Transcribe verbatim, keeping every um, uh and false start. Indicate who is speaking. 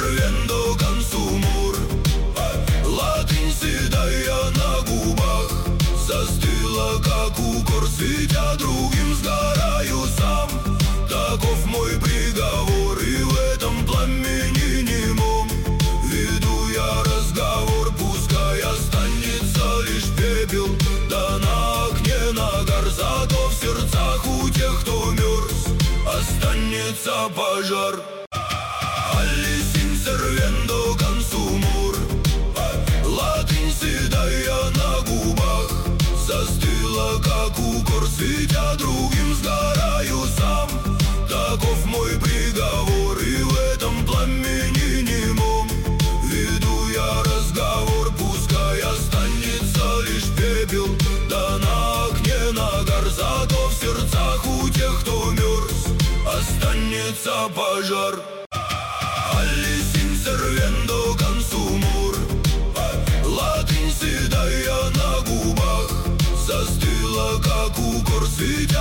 Speaker 1: сервендо консумур. Латынь седая на губах застыла, как укор, светя другим сгораю сам. Таков мой приговор, и в этом пламени немом веду я разговор. Пускай останется лишь пепел, да на окне нагар, зато в сердцах у тех, кто мерз, останется пожар. Алисин сервендо консумур. Латынь седая на губах застыла, как укор, светя другим сгораю сам. Таков мой приговор, и в этом пламени немом веду я разговор. Пускай останется лишь пепел, да на окне нагар, зато в сердцах у тех, кто мерз, останется пожар. Алисин сервендо консумур. Латынь седая на губах застыла, как укор, светя